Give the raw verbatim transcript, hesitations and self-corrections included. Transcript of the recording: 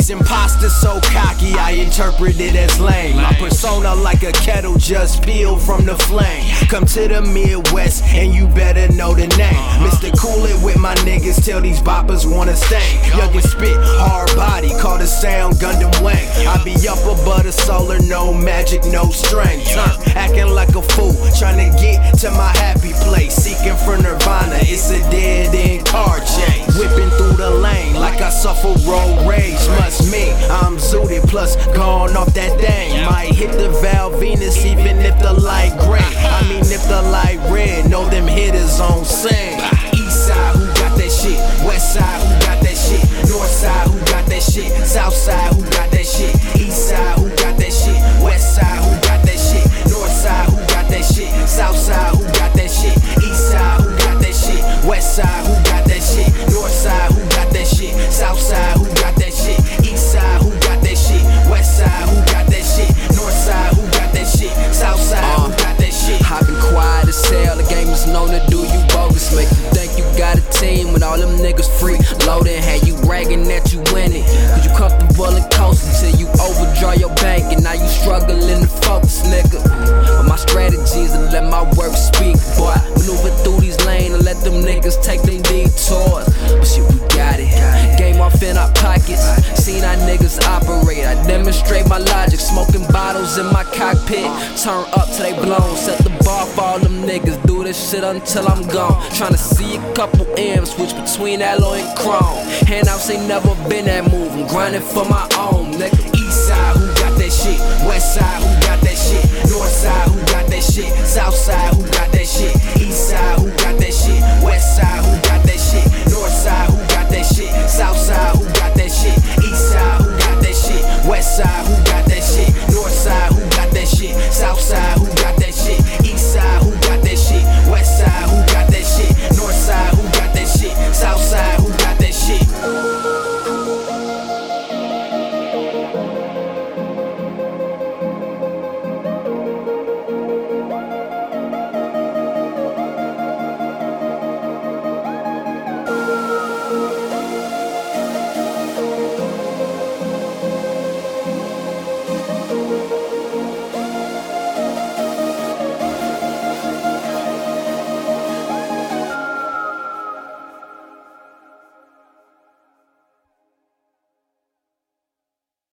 These imposters so cocky, I interpret it as lame. My persona like a kettle just peeled from the flame. Come to the Midwest and you better know the name. Mister Cool It with my niggas till these boppers wanna stain. Young and spit, hard body, call the sound Gundam Wang. I be up above the solar, no magic, no strength. Turn, acting like a fool, trying to get to my happy place. Seeking for nirvana, it's a dead end car chase. Whipping through the lane like I suffer road rage. Must mean I'm zooted plus gone off that thing. Might hit the Val Venus even if the light gray. I mean if the light red, know them hitters on scene. East side, who got that shit? West side, who got that shit? North side, who got that shit? South side, who got that shit? East side, who got that shit? West side, who got that shit? North side, who got that shit? South side, who got that shit? East side, who got that shit? West side, who got that shit? North side, who got that shit? South side, who got that shit? East side, who got that shit? West side, who got that shit? North side, who got that shit? South side, who got that shit? I've been quiet as hell, the game is known to do you bogus. Make you think you got a team when all them niggas free loading. Had you bragging that you winning, cause you comfortable and coasting till you overdraw your bank. And now you struggling to focus, nigga. But my strategy is to let my work speak, boy. Maneuver through these lanes and let them niggas take them detours. But shit, we got it. Game off in our pockets. Seen our niggas operate. I demonstrate my logic. Smoking bottles in my cockpit. Turn up till they blown. Set the bar for all them niggas. Do this shit until I'm gone. Tryna see a couple M's. Switch between alloy and chrome. Handouts ain't never been that move. I'm grinding for my own, nigga. East side, who got that shit? West